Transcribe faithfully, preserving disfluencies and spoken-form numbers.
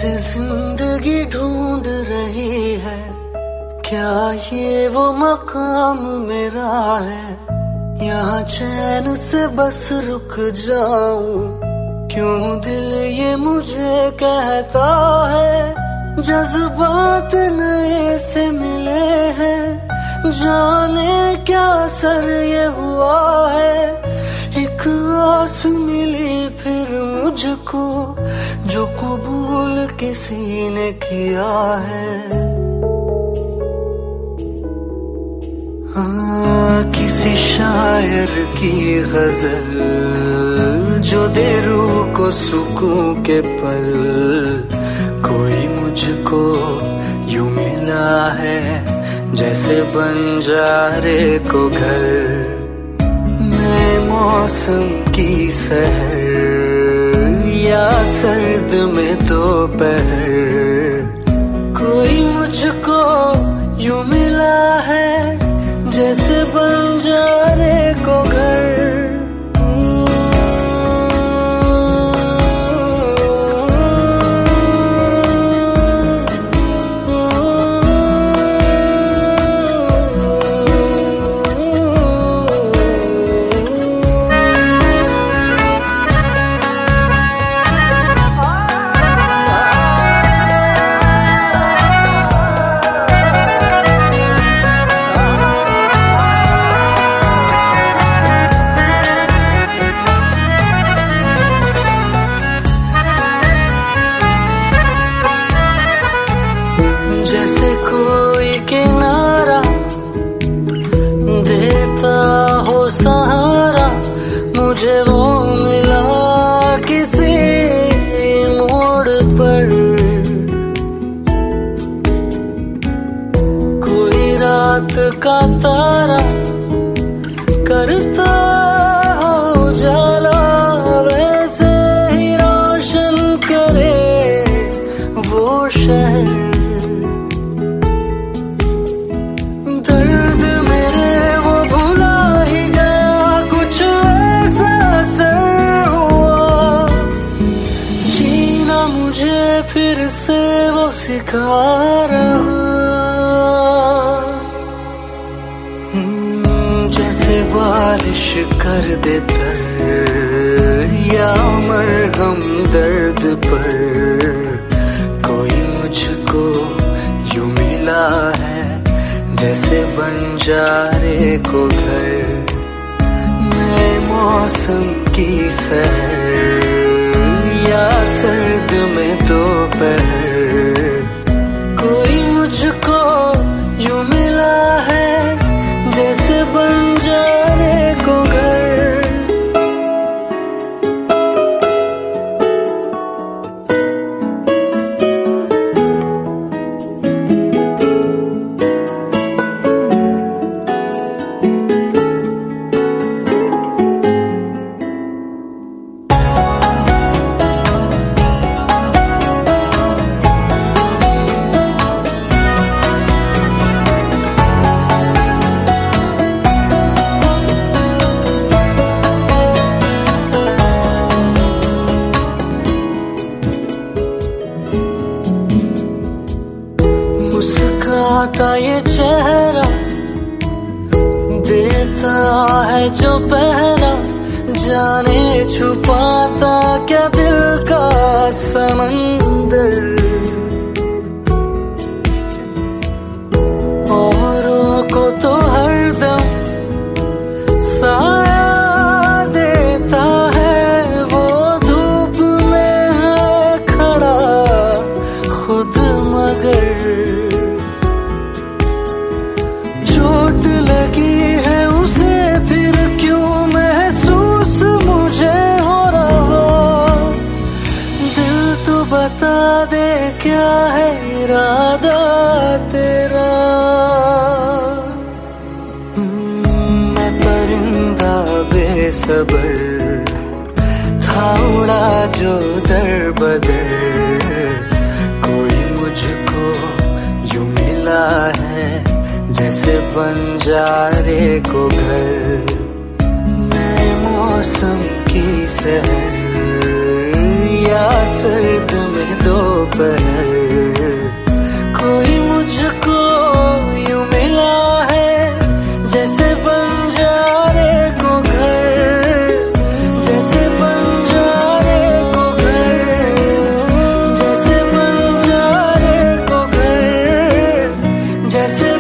से जिंदगी ढूंढ रही है, क्या ये वो मकाम मेरा है? यहाँ चैन से बस रुक जाऊं, क्यों दिल ये मुझे कहता है। जज्बात नए से मिले हैं, जाने क्या असर ये हुआ है। एक आस मिली फिर मुझको, जो कबूल किसी ने किया है। हाँ, किसी शायर की गजल जो दे रूह को सुकून के पल, कोई मुझको यूं मिला है जैसे बंजारे को घर। नए मौसम की सहर या सर्द में दोपहर, कोई मुझको यूं मिला है जैसे बंजारे को घर। जैसे कोई किनारा देता हो सहारा, मुझे वो मिला किसी मोड़ पर। कोई रात का तारा करता हो उजाला, वैसे ही रोशन करे वो शहर। फिर से वो सिखा रहा, जैसे बारिश कर दे तर या मरहम दर्द पर। कोई मुझको यूं मिला है जैसे बंजारे को घर। नए मौसम की सहर या सर्द में दोपहर, कोई मुझको यूं मिला है जैसे बंजारे को घर। मुस्काता ये चेहरा देता है जो पहरा, जाने छुपाता क्या दिल का समंदर। औरों को तो हरदम साया देता है, वो धूप में है खड़ा खुद मगर। चोट लगी है उसे फिर क्यों महसूस मुझे हो रहा। दिल तो बता दे क्या है इरादा तेरा। मैं परिंदा बेसबर था उड़ा जो दर बदर, कोई मुझको यूं मिला है जैसे बंजारे को घर। नए मौसम की सहर या सर्द में दो दोपहर, कोई मुझको यूं मिला है जैसे बंजारे को घर, जैसे बंजारे को घर, जैसे बंजारे को घर, जैसे